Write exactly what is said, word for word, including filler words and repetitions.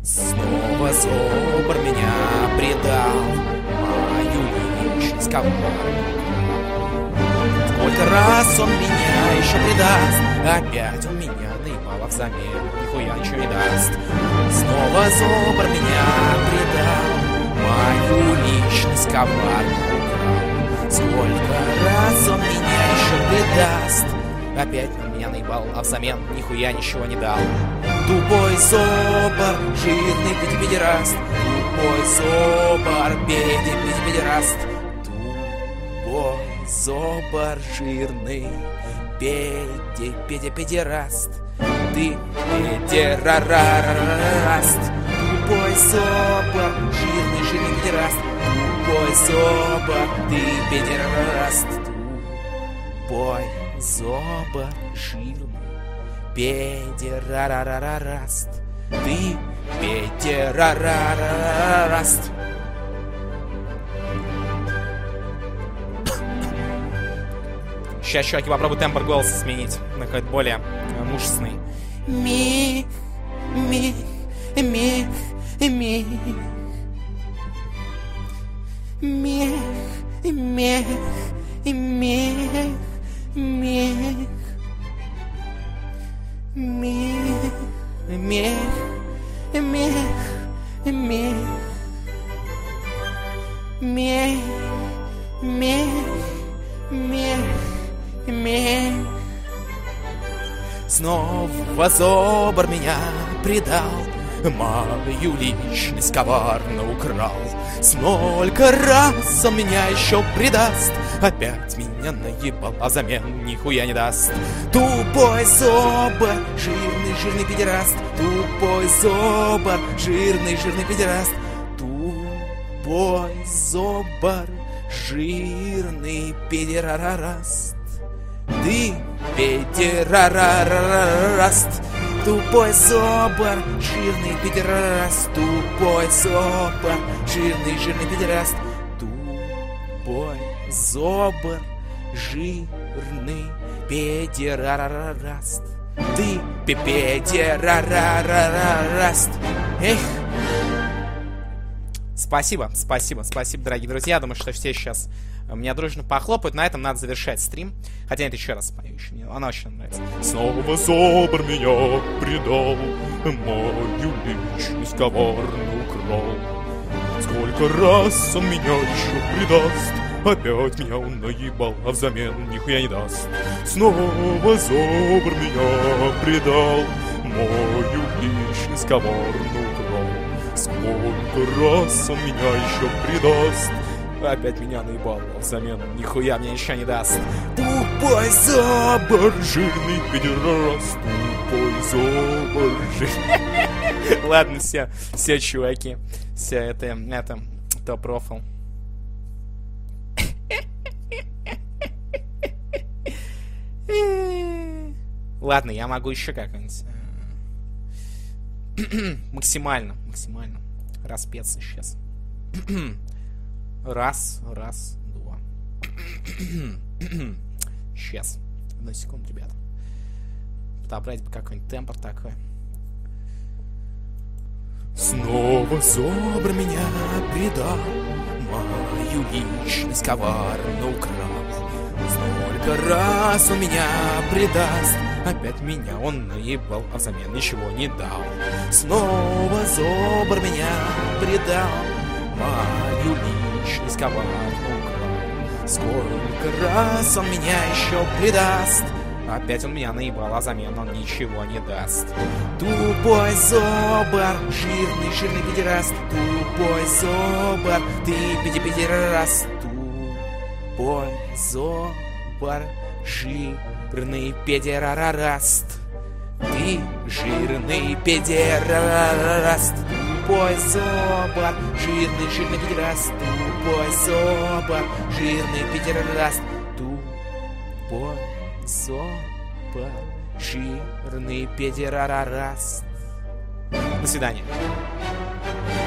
Снова зобр меня предал, мою личность коварную. Сколько раз он меня еще предаст, опять он меня наебало взамен, нихуя ничего не даст. Снова зобр меня предал, мою личность коварную украл. Сколько раз он меня еще предаст, опять он меня наебал, а взамен нихуя ничего не дал. Тупой зобр, жирный педераст, тупой зобр, педераст, тупой зобр, жирный педераст, ты педераст, тупой зобр, жирный жирный педераст, тупой зобр, ты педераст, тупой зобр, жирный педерарарараст, ты педерарарараст. Сейчас, чуваки, попробую тембр голоса сменить на какой-то более мужественный. Мих, мих, мих, мих, мих, мих, мих, мих. Мех, мех, мех, мех, мех, мех, мех, мех. Снова зобр меня предал, мою личность коварно украл. Сколько раз он меня еще предаст, опять меня наебал, а взамен нихуя не даст. Тупой зобр, жирный жирный педераст, тупой зобр, жирный жирный педераст, тупой зобр, жирный педерараст, ты педерарараст. Тупой зобр, жирный педераст, тупой зобр, жирный жирный педераст, тупой зобр, жирный педерарараст, ты педерарарараст. Эх. Спасибо, спасибо, спасибо, дорогие друзья. Думаю, что все сейчас меня дружно похлопают. На этом надо завершать стрим. Хотя нет, еще раз спою, еще мне она очень нравится. Снова зобр меня предал, мою личность коварно украл. Сколько раз он меня еще предаст, опять меня он наебал, а взамен нихуя не даст. Снова зобр меня предал, мою личность коварно украл. Сколько раз он меня еще предаст, опять меня наебал, а взамен нихуя мне ничего не даст. Тупой зобр, жирный педераст, тупой зобр, жирный. Ладно, все, все, чуваки, все, это, это, топ-профил. Ладно, я могу еще как-нибудь максимально, максимально распеться сейчас. Раз, раз, два. Сейчас. Одну секунду, ребята. Подобрать бы какой-нибудь тембр такой. Снова зобр меня предал, мою личность коварно украл. Сколько раз он меня предаст, опять меня он наебал, а взамен ничего не дал. Снова зобр меня предал, мою личность коварно украл. Сколько раз он меня еще предаст, опять он меня наебал, а взамен он ничего не даст. Тупой зобр, жирный жирный педераст, тупой зобр, ты педи-педераст, тупой зобр, жирный педерараст, ты жирный педерараст. Тупой зобр, жирный жирный педераст, тупой зобр, жирный педераст, тупой зобр, жирный педерараст. До свидания.